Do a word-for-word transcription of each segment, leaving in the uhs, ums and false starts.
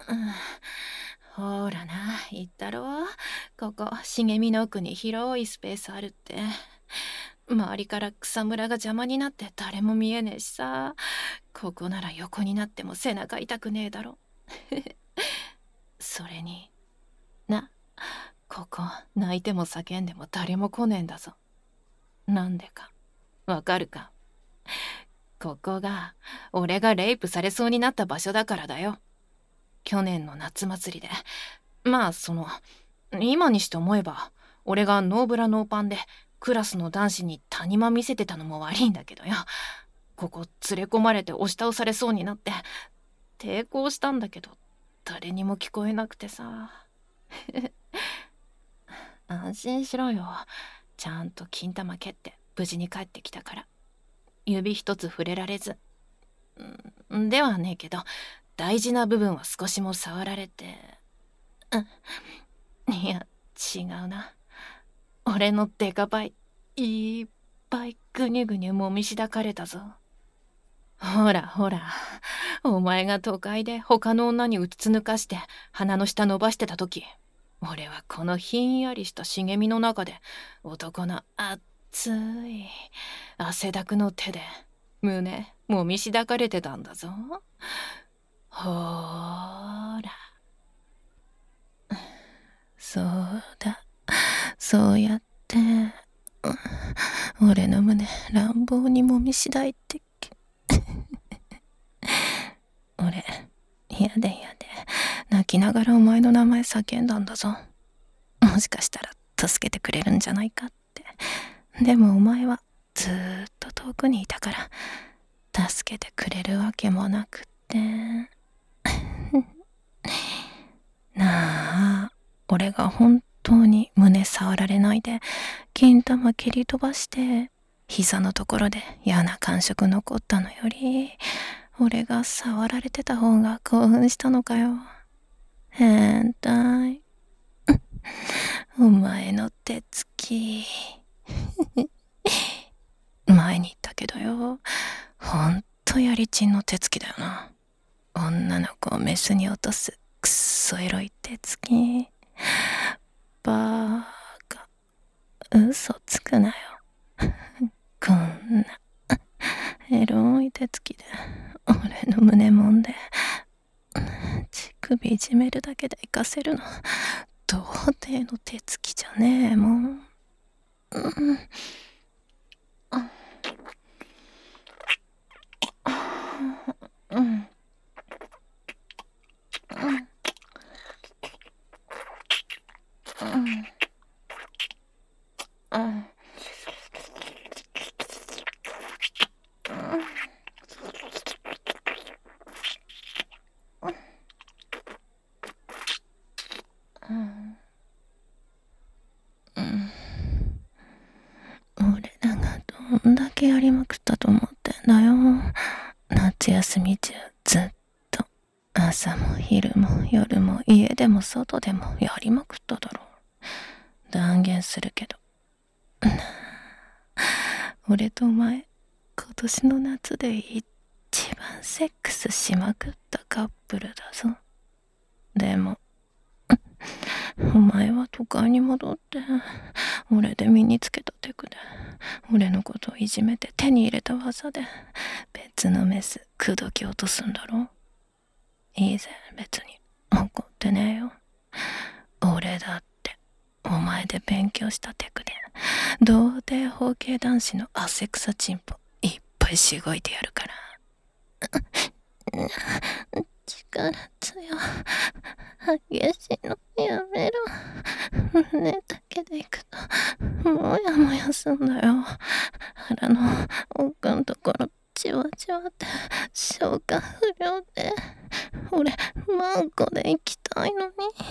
うん、ほらな、言ったろ。ここ茂みの奥に広いスペースあるって。周りから草むらが邪魔になって誰も見えねえしさ。ここなら横になっても背中痛くねえだろ。それにな、ここ泣いても叫んでも誰も来ねえんだぞ。なんでかわかるか？ここが俺がレイプされそうになった場所だからだよ。去年の夏祭りで、まあその今にして思えば俺がノーブラノーパンでクラスの男子に谷間見せてたのも悪いんだけどよ。ここ連れ込まれて押し倒されそうになって抵抗したんだけど誰にも聞こえなくてさ。安心しろよ。ちゃんと金玉蹴って無事に帰ってきたから。指一つ触れられず、んではねえけど大事な部分は少しも触られて、うん、いや違うな。俺のデカパイいっぱいグニュグニュもみしだかれたぞ。ほらほら、お前が都会で他の女にうつつ抜かして鼻の下伸ばしてた時、俺はこのひんやりした茂みの中で男の熱い汗だくの手で胸もみしだかれてたんだぞ。ほーら、そうだ、そうやって俺の胸乱暴にもみしだいてっけ。俺やでやで泣きながらお前の名前叫んだんだぞ。もしかしたら助けてくれるんじゃないかって。でもお前はずーっと遠くにいたから助けてくれるわけもなくってなあ、俺が本当に胸触られないで金玉蹴り飛ばして膝のところで嫌な感触残ったのより、俺が触られてた方が興奮したのかよ。変態。お前の手つき前に言ったけどよ、ほんとやりちんの手つきだよな。女の子をメスに落とすくっそエロい手つき。バーカ、嘘つくなよ。こんなエロい手つきで俺の胸もんで乳首いじめるだけで行かせるの童貞の手つきじゃねえもん。うん、うん、うん、俺らがどんだけやりまくったと思ってんだよ。夏休み中ずっと朝も昼も夜も家でも外でもやりまくっただろ。断言するけど俺とお前今年の夏で一番セックスしまくったカップルだぞ。でもお前は都会に戻って俺で身につけたテクで俺のことをいじめて手に入れた技で別のメス口説き落とすんだろ。いいぜ、別に怒ってねえよ。俺だってお前で勉強したテクで童貞包茎男子の汗臭チンポいっぱいしごいてやるから。力強激しいのやめろ。胸だけでいくともやもやすんだよ。腹の奥んところじわじわって消化不良で俺マンコで行きたいのに。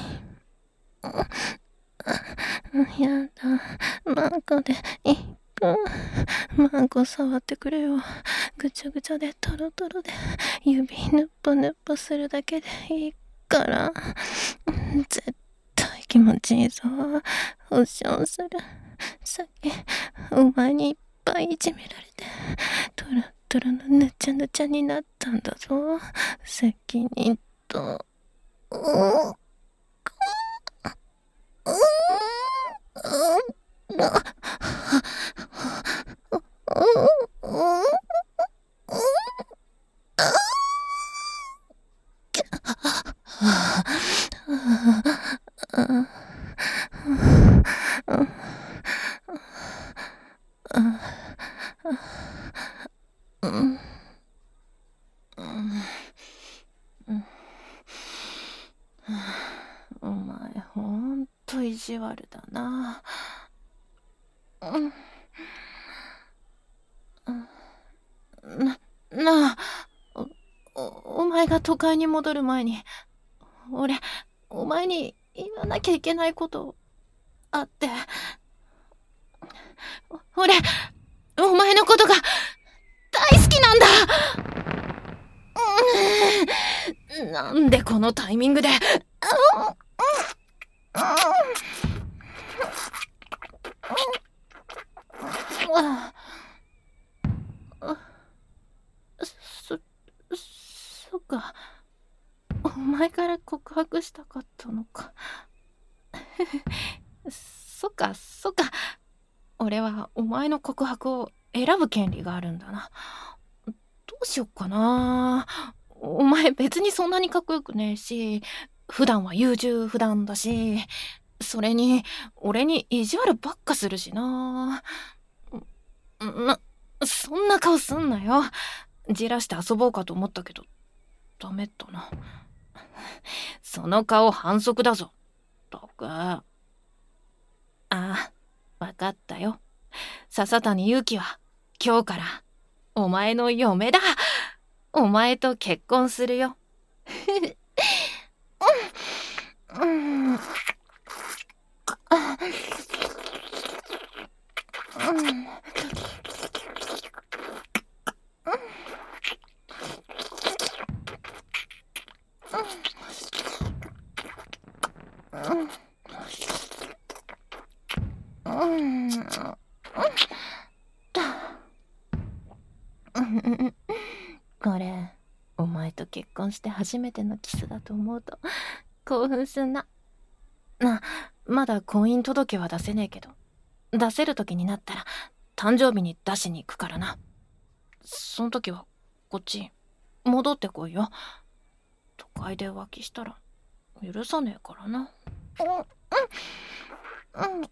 やだ、マンコで行く。マンコ触ってくれよ。ぐちゃぐちゃでトロトロで指ぬっぽぬっぽするだけでいいから絶対気持ちいいぞ。保証する。さっきお前にいっぱいいじめられてトロトロのぬちゃぬちゃになったんだぞ。責任とお前ほんと意地悪だな。うんな、なあ、お、お前が都会に戻る前に、俺、お前に言わなきゃいけないことあって、俺、お前のことが大好きなんだ。うん、なんでこのタイミングで。そ、そっか。お前から告白したかったのか。そっかそっか。俺はお前の告白を選ぶ権利があるんだな。どうしよっかな。お前別にそんなにかっこよくねえし、普段は優柔不断だし、それに俺に意地悪ばっかするしな。な、そんな顔すんなよ。じらして遊ぼうかと思ったけどダメだな。その顔反則だぞ。とか。ああ、わかったよ。笹谷ゆうきは今日からお前の嫁だ。お前と結婚するよ。うん、うん、これお前と結婚して初めてのキスだと思うと興奮すんな。な、まだ婚姻届は出せねえけど、出せる時になったら誕生日に出しに行くからな。その時はこっち戻ってこいよ。都会で浮気したら許さねえからな。うんうんうん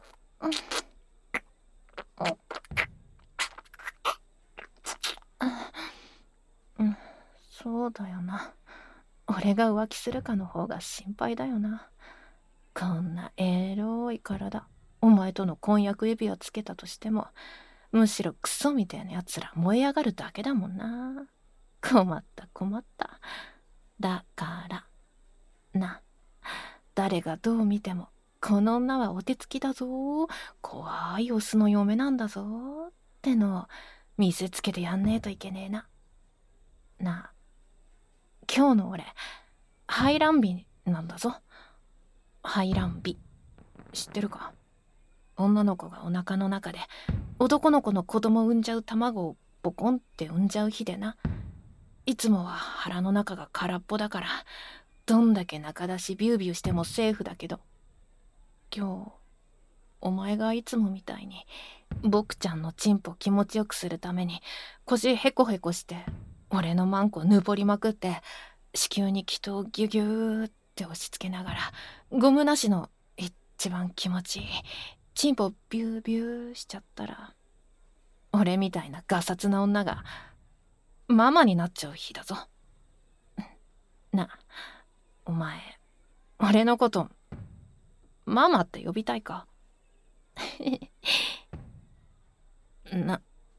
うん、そうだよな。俺が浮気するかの方が心配だよな。こんなエロい体、お前との婚約指輪つけたとしても、むしろクソみたいなやつら燃え上がるだけだもんな。困った困った。だからな、誰がどう見てもこの女はお手つきだぞ、怖いオスの嫁なんだぞってのを見せつけてやんねえといけねえな。なあ、今日の俺排卵日なんだぞ。排卵日知ってるか？女の子がお腹の中で男の子の子供産んじゃう卵をボコンって産んじゃう日でな。いつもは腹の中が空っぽだからどんだけ中出しビュービューしてもセーフだけど、今日お前がいつもみたいに僕ちゃんのチンポ気持ちよくするために腰ヘコヘコして俺のマンコぬぼりまくって子宮に気筒ギュギューって押し付けながらゴムなしの一番気持ちいいチンポビュービューしちゃったら、俺みたいなガサツな女がママになっちゃう日だぞ。なあ、お前俺のことママって呼びたいか？な、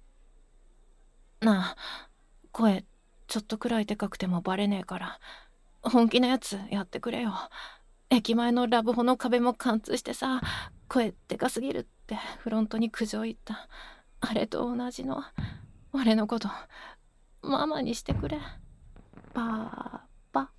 なあ、声ちょっとくらいでかくてもバレねえから本気のやつやってくれよ。駅前のラブホの壁も貫通してさ、声でかすぎるってフロントに苦情言った。あれと同じの俺のことママにしてくれ。パーパ。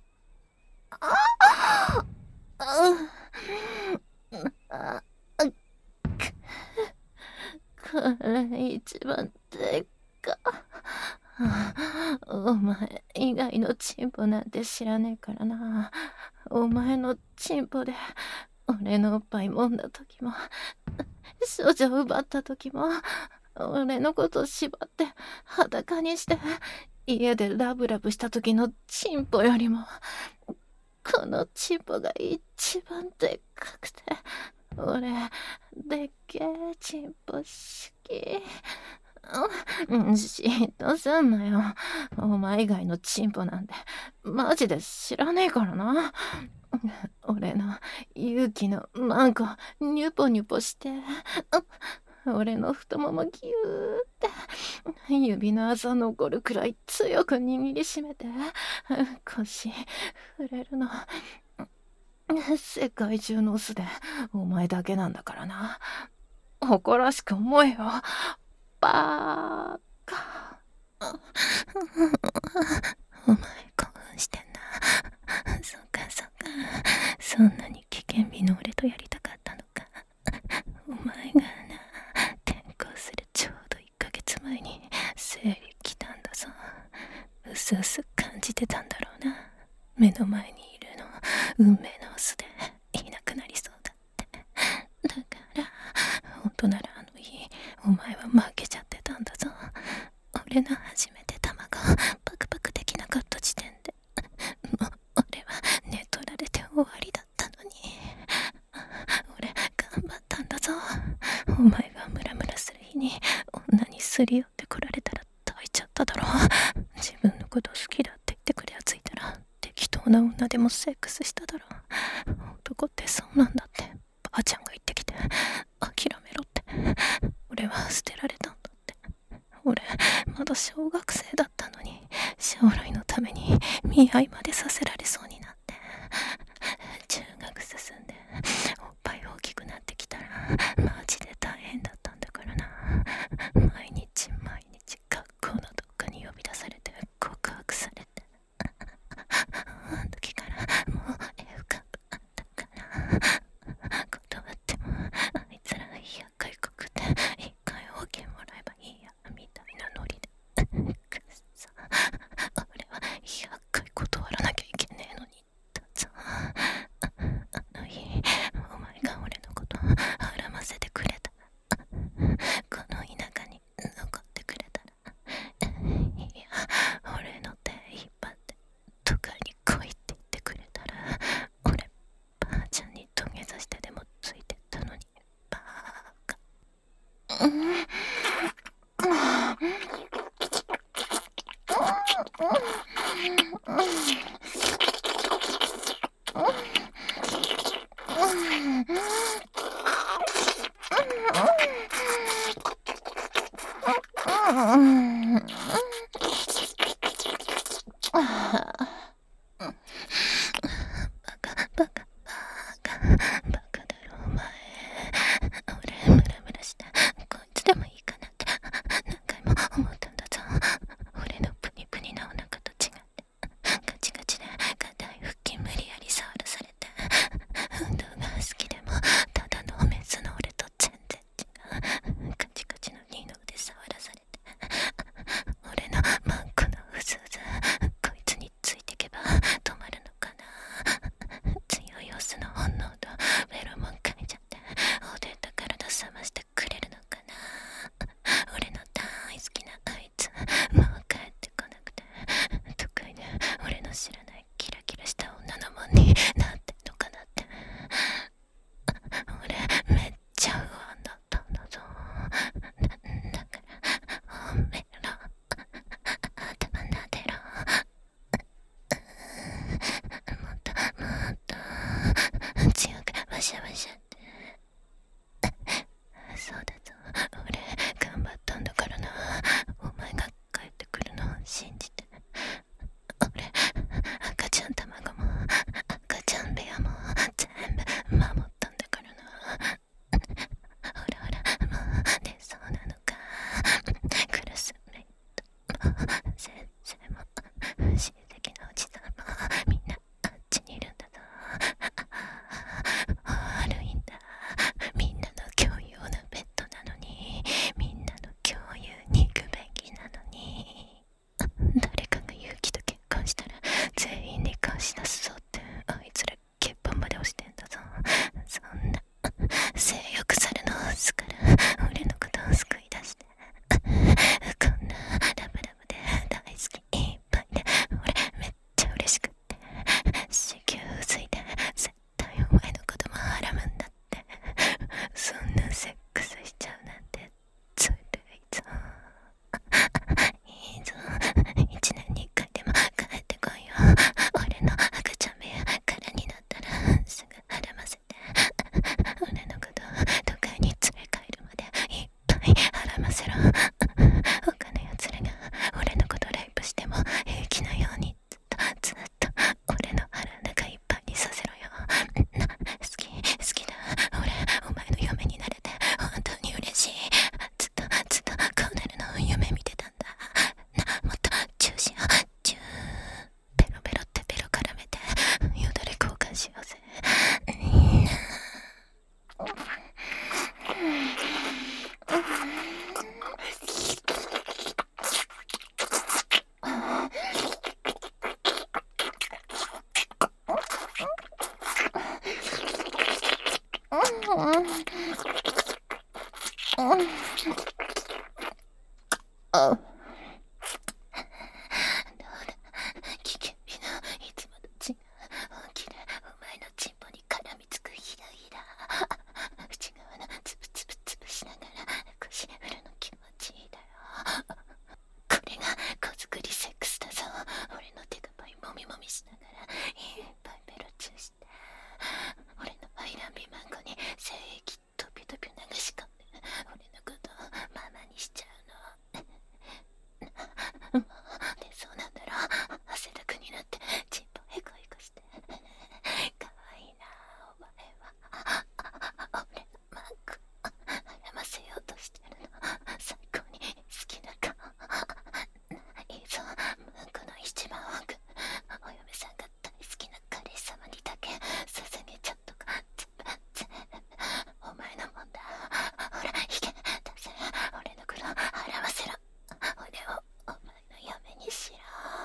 これ一番でっか。お前以外のチンポなんて知らねえからな。 お前のチンポで俺のおっぱい揉んだ時も、少女を奪った時も、俺のこと縛って裸にして家でラブラブした時のチンポよりも、このチンポが一番でっかくて、俺でっけえチンポ好き。うん、嫉妬すんなよ。お前以外のチンポなんてマジで知らねえからな。俺の勇気のマンコニュポニュポして、俺の太ももギューって指のあざ残るくらい強く握りしめて腰触れるの。世界中のオスでお前だけなんだからな。誇らしく思えよ、バーカ。お前興奮してんな。そっかそっか、そんなに危険日の俺とやりたかったのか。お前がな、転校するちょうどいっかげつまえに生理来たんだぞ。うすうす感じてたんだろうな。目の前にいるの運命のオスでいなくなりそうだって。だから本当ならあの日お前は負けちゃってたんだぞ。俺の初めて卵パクパクできなかった時点でもう俺は寝取られて終わりだったのに。俺頑張ったんだぞ。お前がムラムラする日に女にすり寄ってこられたら抱いちゃっただろ。自分のこと好きだって言ってくるやついたら適当な女でもセックスしただろ。男ってそうなんだってばあちゃんが言ってきて、諦めろって。俺は捨てられたんだって。俺まだ小学生だったのに将来のために見合いまでさせられそうになって、中学進んでおっぱい大きくなってきたらマジで大変だったんだからな。毎日毎日学校のどっかに呼び出されて告白されて、あの時からもう F カップあったから、断ってもあいつらひゃっかい告っていっかい OK もらえばいいやみたいなノリでくっそ、俺はひゃっかい断らなきゃいけねえのにだぞ。あの日お前が俺のこと孕ませてくれたら、この田舎に残ってくれたら、いや俺の手引っ張って都会に来いって言ってくれたら、俺ばあちゃんに土下座してでもついてったのに。バーカ。バカバカバカだろお前。俺ムラムラしたこいつでもいいかなって何回も思ったんだぞ。俺のプニプニなお腹と違ってガチガチで硬い腹筋無理やり触らされて、運動が好きでもただのメスの俺と全然違うガチガチの二の腕触らされて、俺のマンコのうずうずこいつについてけば止まるのかな。強いオスの本能とフェロモン嗅いじゃっておでた体冷ましてくれるのかな。俺の大好きなあいつもう帰ってこなくて都会で俺の知らないキラキラした女のもんになってんのかなって。俺めっちゃ不安だったんだぞ。だから褒めろ、頭撫でろ、もっともっと強くワシャワシャって。そうだぞ、俺頑張ったんだからな。お前が帰ってくるのを信じて。俺赤ちゃん卵も赤ちゃん部屋も全部守ったんだからな。ほらほらもう出そうなのか。クラスメイトも先生も親戚のおじさんもみんなあっちにいるんだぞ。悪いんだ、みんなの共有のベッドなのに、みんなの共有に行くべきなのに。誰かが勇気と結婚したら全員に貸し出すぞってあいつらしながらいっぱいベロチューして、俺の排卵日マンゴに精液とびとび流し込んで、俺のことをママにしちゃうの。もう出そうなんだろ。汗だくになってチンポヘコヘコして、かわいいなお前は。俺のマンゴ悩ませようとしてるの。最高に好きな顔。いいぞ、ムンコの一番多くお嫁さんが大好きな彼氏様にだけ捧げちゃっとか。全部全部お前のもんだ。ほら行け、出せ、俺の苦労払わせろ。俺をお前の嫁にしろ。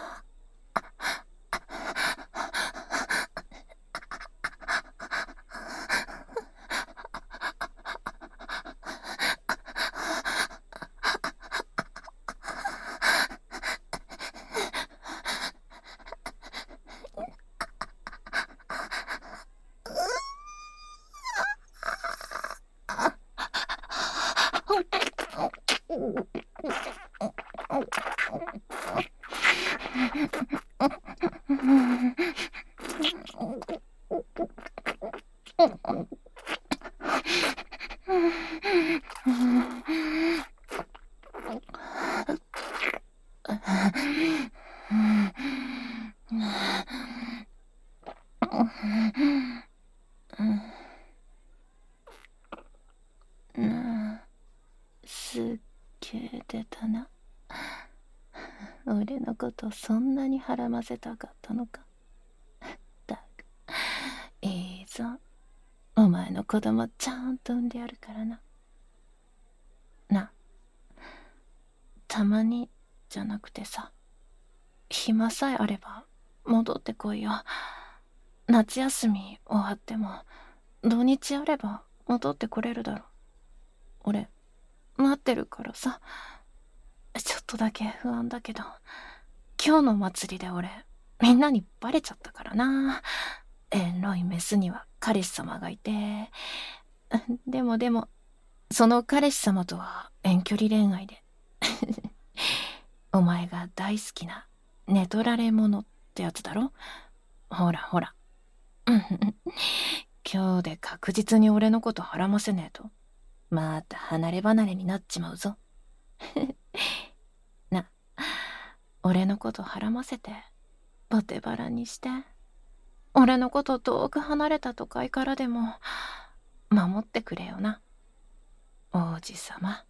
すっげえ出たな。俺のことそんなに孕ませたかったのか。だがいいぞ、お前の子供ちゃんと産んでやるからな。な、たまにじゃなくてさ、暇さえあれば戻ってこいよ。夏休み終わっても土日あれば戻ってこれるだろ。俺待ってるからさ。ちょっとだけ不安だけど、今日の祭りで俺みんなにバレちゃったからな。エロいメスには彼氏様がいて、でもでもその彼氏様とは遠距離恋愛でお前が大好きな寝取られ者ってやつだろ。ほらほら今日で確実に俺のことはらませねえとまた離れ離れになっちまうぞ。な、俺のことはらませてボテバラにして、俺のこと遠く離れた都会からでも守ってくれよな、王子様。